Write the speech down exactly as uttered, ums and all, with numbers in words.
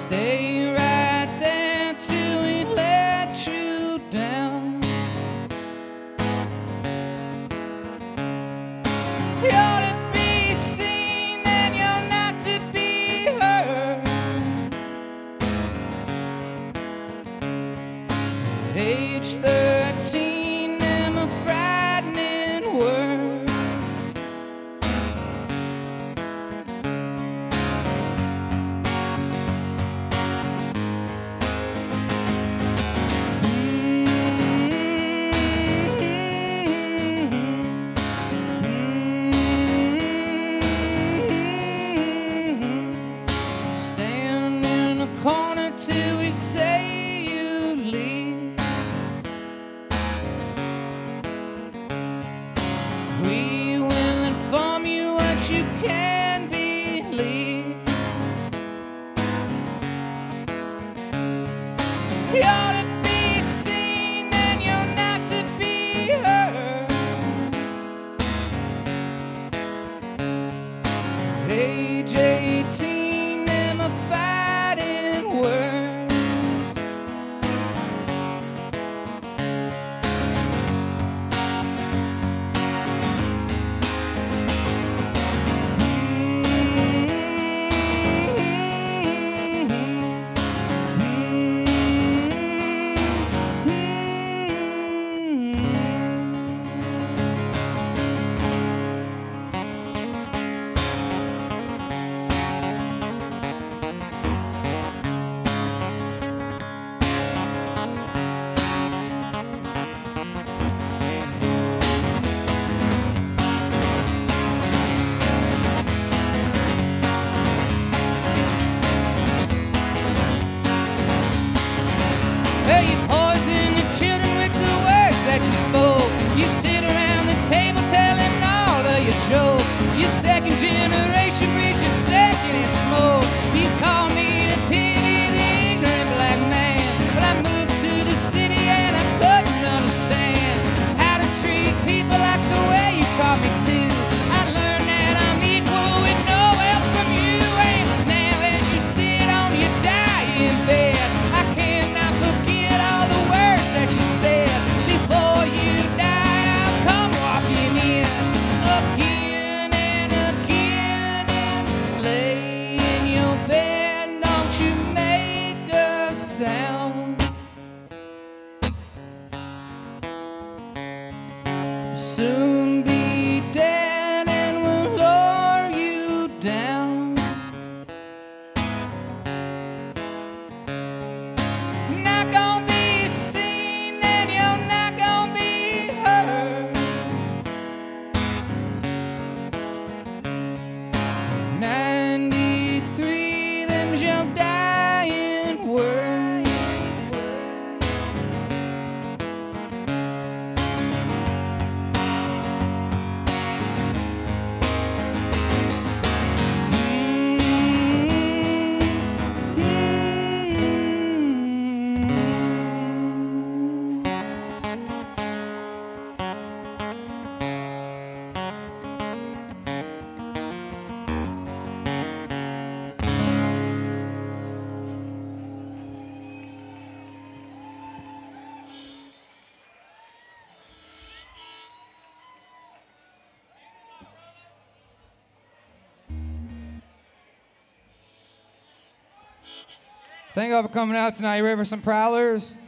Stay right there till we let you down. You're to be seen and you're not to be heard. At age thirteen, them a frightening words. Corner till we say you leave. We will inform you what you can believe. You're to be seen and you're not to be heard. At age eighteen, am a fighting words. Well, you poison the children with the words that you spoke. You sit around the table telling all of your jokes. Your second generation breeds your second in smoke. You taught me to pity the ignorant black man, but I moved to the city and I couldn't understand how to treat people like the way you taught me to. I learned that I'm equal with no help from you, and now as you sit on your dying bed, I cannot forget all the words that you said. Before you die, I'll come walking in again and again and lay in your bed. Don't you make a sound. Soon be dead and we'll lower you down. Not gonna be seen and you're not gonna be heard. ninety-three, them's your dying words. Thank you all for coming out tonight. You ready for some Prowlers?